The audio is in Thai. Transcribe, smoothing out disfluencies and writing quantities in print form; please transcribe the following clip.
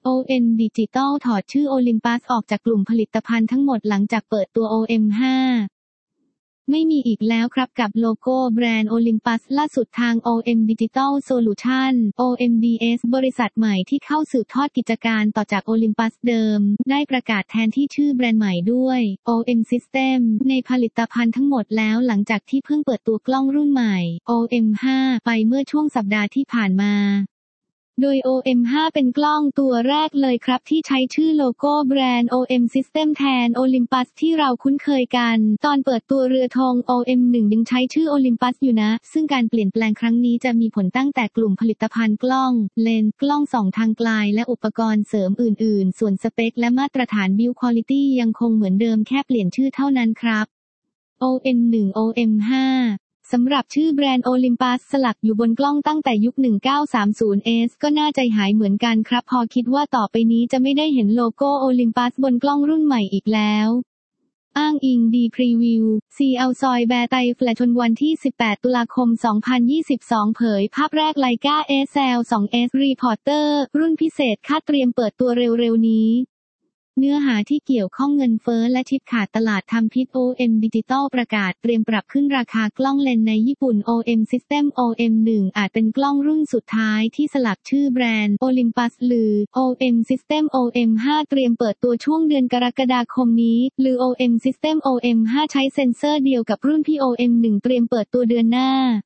OM Digital ถอดชื่อ Olympus ออกจากกลุ่มผลิตภัณฑ์ทั้งหมดหลังจากเปิดตัว OM5 ไม่มีอีกแล้วครับกับโลโก้แบรนด์ Olympus ล่าสุดทาง OM Digital Solution OMDS บริษัทใหม่ที่เข้าสืบทอดกิจการต่อจาก Olympus เดิมได้ประกาศแทนที่ชื่อแบรนด์ใหม่ด้วย OM System ในผลิตภัณฑ์ทั้งหมดแล้วหลังจากที่เพิ่งเปิดตัวกล้องรุ่นใหม่ OM5 ไปเมื่อช่วงสัปดาห์ที่ผ่านมาโดย OM5 เป็นกล้องตัวแรกเลยครับที่ใช้ชื่อโลโก้แบรนด์ OM System แทน Olympus ที่เราคุ้นเคยกันตอนเปิดตัวเรือธง OM1 ยังใช้ชื่อ Olympus อยู่นะซึ่งการเปลี่ยนแปลงครั้งนี้จะมีผลตั้งแต่กลุ่มผลิตภัณฑ์กล้องเลนส์กล้องส่องทางไกลและอุปกรณ์เสริมอื่นๆส่วนสเปคและมาตรฐาน Build Quality ยังคงเหมือนเดิมแค่เปลี่ยนชื่อเท่านั้นครับ OM1 OM5สำหรับชื่อแบรนด์ Olympus สลักอยู่บนกล้องตั้งแต่ยุค 1930S ก็น่าใจหายเหมือนกันครับพอคิดว่าต่อไปนี้จะไม่ได้เห็นโลโก้ Olympus บนกล้องรุ่นใหม่อีกแล้วอ้างอิงดีพรีวิว CL ซอยแบร์ไตแฟลชนวันที่ 18 ตุลาคม 2022 เผยภาพแรก Leica SL2S Reporter รุ่นพิเศษคาดเตรียมเปิดตัวเร็วๆนี้เนื้อหาที่เกี่ยวข้องเงินเฟ้อและชิปขาดตลาดทำพิษ OM Digital ประกาศเตรียมปรับขึ้นราคากล้องเลนส์ในญี่ปุ่น OM System OM1 อาจเป็นกล้องรุ่นสุดท้ายที่สลักชื่อแบรนด์ Olympus หรือ OM System OM5 เตรียมเปิดตัวช่วงเดือนกรกฎาคมนี้หรือ OM System OM5 ใช้เซ็นเซอร์เดียวกับรุ่นพี่ OM1 เตรียมเปิดตัวเดือนหน้า